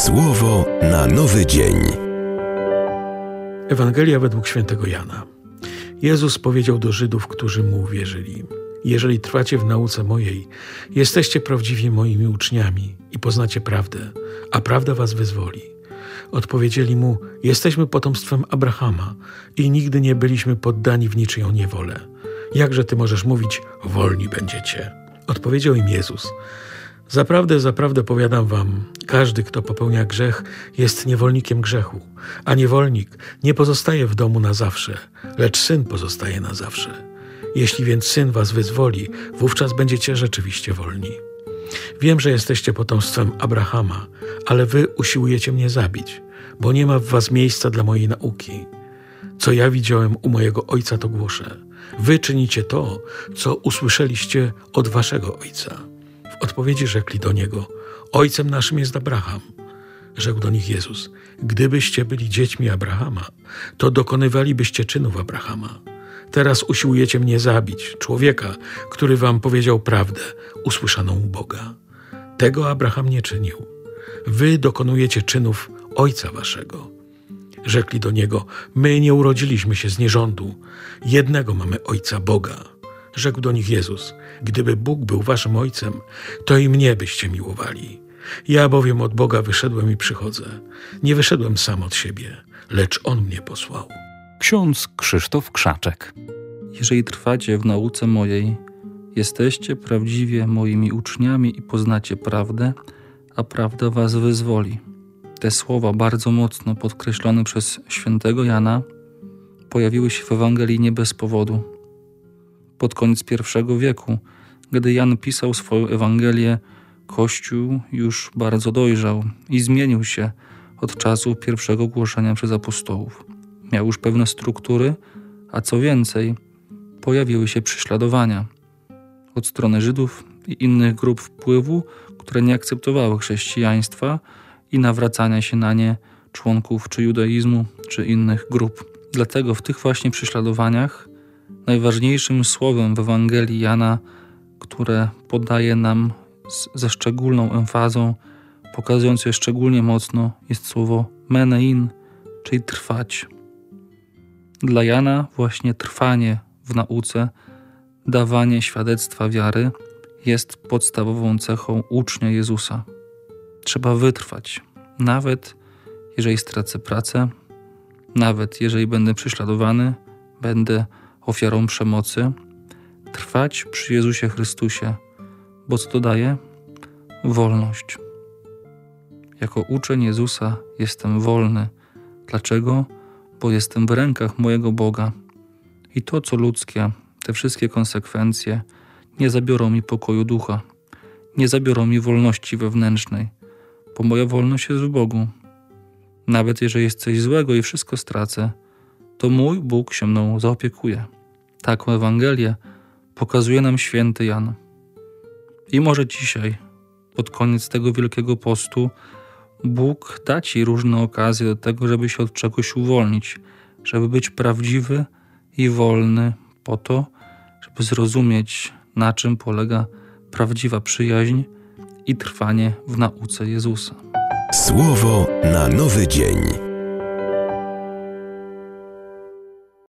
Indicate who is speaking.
Speaker 1: Słowo na nowy dzień.
Speaker 2: Ewangelia według świętego Jana. Jezus powiedział do Żydów, którzy mu uwierzyli: jeżeli trwacie w nauce mojej, jesteście prawdziwie moimi uczniami i poznacie prawdę, a prawda was wyzwoli. Odpowiedzieli mu: jesteśmy potomstwem Abrahama i nigdy nie byliśmy poddani w niczyją niewolę. Jakże ty możesz mówić: wolni będziecie? Odpowiedział im Jezus: zaprawdę, zaprawdę powiadam wam, każdy, kto popełnia grzech, jest niewolnikiem grzechu, a niewolnik nie pozostaje w domu na zawsze, lecz Syn pozostaje na zawsze. Jeśli więc Syn was wyzwoli, wówczas będziecie rzeczywiście wolni. Wiem, że jesteście potomstwem Abrahama, ale wy usiłujecie mnie zabić, bo nie ma w was miejsca dla mojej nauki. Co ja widziałem u mojego ojca, to głoszę. Wy czynicie to, co usłyszeliście od waszego ojca. W odpowiedzi rzekli do niego: ojcem naszym jest Abraham. Rzekł do nich Jezus: gdybyście byli dziećmi Abrahama, to dokonywalibyście czynów Abrahama. Teraz usiłujecie mnie zabić, człowieka, który wam powiedział prawdę, usłyszaną u Boga. Tego Abraham nie czynił. Wy dokonujecie czynów ojca waszego. Rzekli do niego: my nie urodziliśmy się z nierządu. Jednego mamy ojca, Boga. Rzekł do nich Jezus: gdyby Bóg był waszym ojcem, to i mnie byście miłowali. Ja bowiem od Boga wyszedłem i przychodzę. Nie wyszedłem sam od siebie, lecz On mnie posłał.
Speaker 3: Ksiądz Krzysztof Krzaczek.
Speaker 4: Jeżeli trwacie w nauce mojej, jesteście prawdziwie moimi uczniami i poznacie prawdę, a prawda was wyzwoli. Te słowa, bardzo mocno podkreślone przez świętego Jana, pojawiły się w Ewangelii nie bez powodu. Pod koniec I wieku, gdy Jan pisał swoją Ewangelię, Kościół już bardzo dojrzał i zmienił się od czasu pierwszego głoszenia przez apostołów. Miał już pewne struktury, a co więcej, pojawiły się prześladowania od strony Żydów i innych grup wpływu, które nie akceptowały chrześcijaństwa i nawracania się na nie członków czy judaizmu, czy innych grup. Dlatego w tych właśnie prześladowaniach najważniejszym słowem w Ewangelii Jana, które podaje nam ze szczególną emfazą, pokazując je szczególnie mocno, jest słowo menein, czyli trwać. Dla Jana właśnie trwanie w nauce, dawanie świadectwa wiary jest podstawową cechą ucznia Jezusa. Trzeba wytrwać, nawet jeżeli stracę pracę, nawet jeżeli będę prześladowany, będę ofiarą przemocy, trwać przy Jezusie Chrystusie, bo co to daje? Wolność. Jako uczeń Jezusa jestem wolny. Dlaczego? Bo jestem w rękach mojego Boga. I to, co ludzkie, te wszystkie konsekwencje nie zabiorą mi pokoju ducha, nie zabiorą mi wolności wewnętrznej, bo moja wolność jest w Bogu. Nawet jeżeli jest coś złego i wszystko stracę, to mój Bóg się mną zaopiekuje. Taką Ewangelię pokazuje nam święty Jan. I może dzisiaj, pod koniec tego Wielkiego Postu, Bóg da ci różne okazje do tego, żeby się od czegoś uwolnić, żeby być prawdziwy i wolny po to, żeby zrozumieć, na czym polega prawdziwa przyjaźń i trwanie w nauce Jezusa.
Speaker 1: Słowo na nowy dzień.